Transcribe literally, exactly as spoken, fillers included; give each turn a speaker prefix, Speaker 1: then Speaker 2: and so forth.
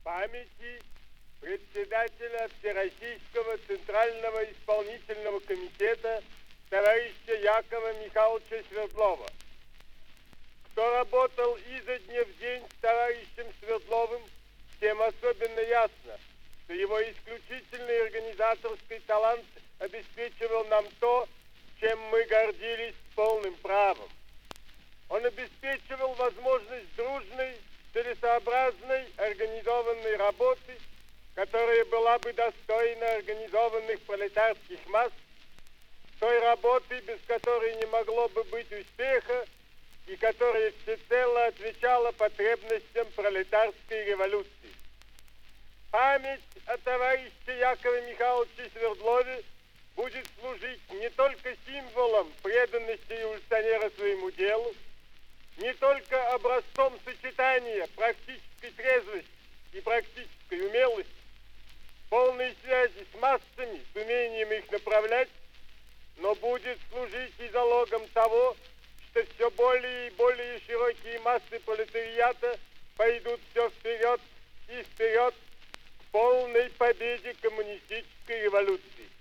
Speaker 1: памяти председателя Всероссийского Центрального исполнительного комитета товарища Якова Михайловича Свердлова. Кто работал изо дня в день с товарищем Свердловым, тем особенно ясно, что его исключительный организаторский талант обеспечивал нам то, чем мы гордились полным правом. Он обеспечивал возможность дружной, целесообразной, организованной работы, которая была бы достойна организованных пролетарских масс, той работы, без которой не могло бы быть успеха, и которая всецело отвечала потребностям пролетарской революции. Память о товарище Якове Михайловиче Свердлове будет служить не только символом преданности революционера своему делу, не только образцом сочетания практической трезвости и практической умелости, полной связи с массами, с умением их направлять, но будет служить и залогом того, что все более и более широкие массы пролетариата пойдут все вперед и вперед к полной победе коммунистической революции.